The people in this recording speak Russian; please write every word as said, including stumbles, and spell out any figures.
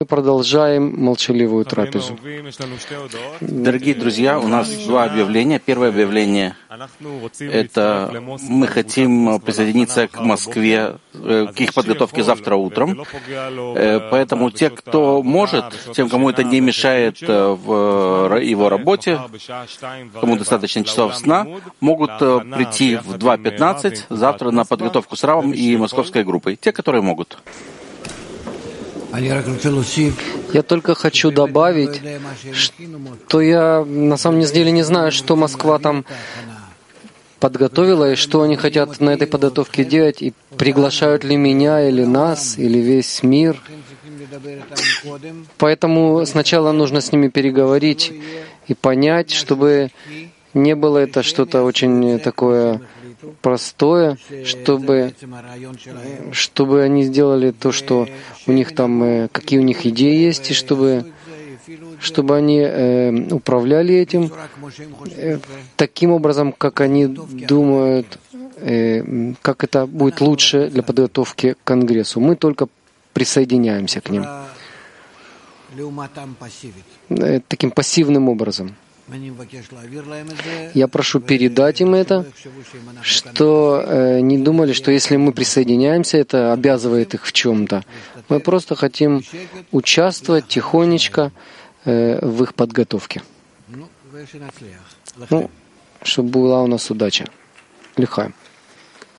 продолжаем молчаливую трапезу. Дорогие друзья, у нас два объявления. Первое объявление — это мы хотим присоединиться к Москве, к их подготовке завтра утром. Поэтому те, кто может, тем, кому это не мешает в его работе, кому достаточно часов сна, могут прийти в два пятнадцать завтра на подготовку с Равом и московской группой. Те, которые могут. Я только хочу добавить, что я на самом деле не знаю, что Москва там подготовила и что они хотят на этой подготовке делать, и приглашают ли меня или нас, или весь мир. Поэтому сначала нужно с ними переговорить и понять, чтобы не было это что-то очень такое простое, чтобы, чтобы они сделали то, что у них там, какие у них идеи есть, и чтобы, чтобы они э, управляли этим э, таким образом, как они думают, э, как это будет лучше для подготовки к Конгрессу. Мы только присоединяемся к ним э, таким пассивным образом. Я прошу передать им это, что э, не думали, что если мы присоединяемся, это обязывает их в чем-то. Мы просто хотим участвовать тихонечко э, в их подготовке. Ну, чтобы была у нас удача. Лихаем.